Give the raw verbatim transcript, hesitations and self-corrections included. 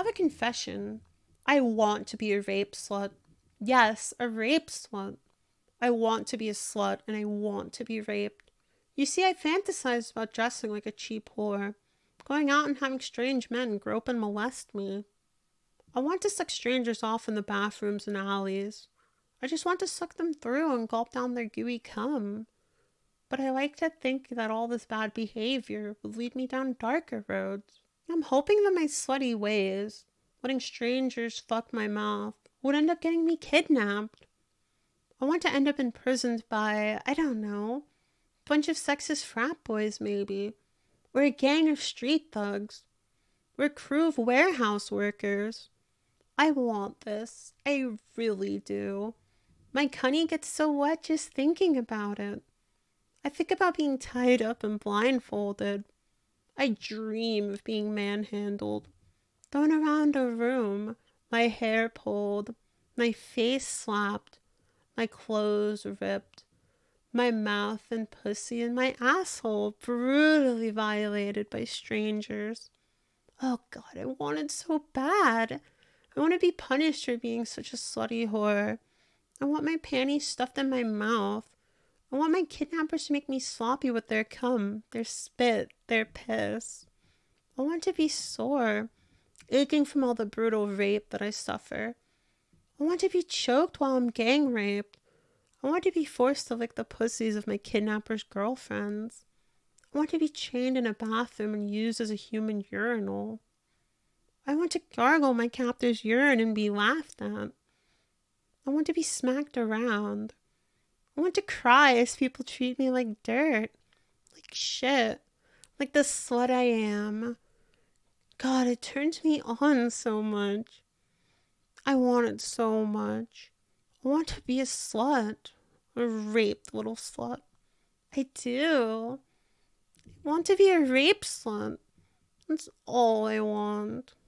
have a confession. I want to be a rape slut. Yes, a rape slut. I want to be a slut and I want to be raped. You see, I fantasize about dressing like a cheap whore, going out and having strange men grope and molest me. I want to suck strangers off in the bathrooms and alleys. I just want to suck them through and gulp down their gooey cum. But I like to think that all this bad behavior would lead me down darker roads. I'm hoping that my slutty ways, letting strangers fuck my mouth, would end up getting me kidnapped. I want to end up imprisoned by, I don't know, a bunch of sexist frat boys maybe, or a gang of street thugs, or a crew of warehouse workers. I want this. I really do. My cunny gets so wet just thinking about it. I think about being tied up and blindfolded. I dream of being manhandled, thrown around a room, my hair pulled, my face slapped, my clothes ripped, my mouth and pussy and my asshole brutally violated by strangers. Oh God, I want it so bad. I want to be punished for being such a slutty whore. I want my panties stuffed in my mouth. I want my kidnappers to make me sloppy with their cum, their spit, their piss. I want to be sore, aching from all the brutal rape that I suffer. I want to be choked while I'm gang raped. I want to be forced to lick the pussies of my kidnappers' girlfriends. I want to be chained in a bathroom and used as a human urinal. I want to gargle my captor's urine and be laughed at. I want to be smacked around. I want to cry as people treat me like dirt, like shit, like the slut I am. God, it turns me on so much. I want it so much. I want to be a slut, a raped little slut. I do. I want to be a rape slut. That's all I want.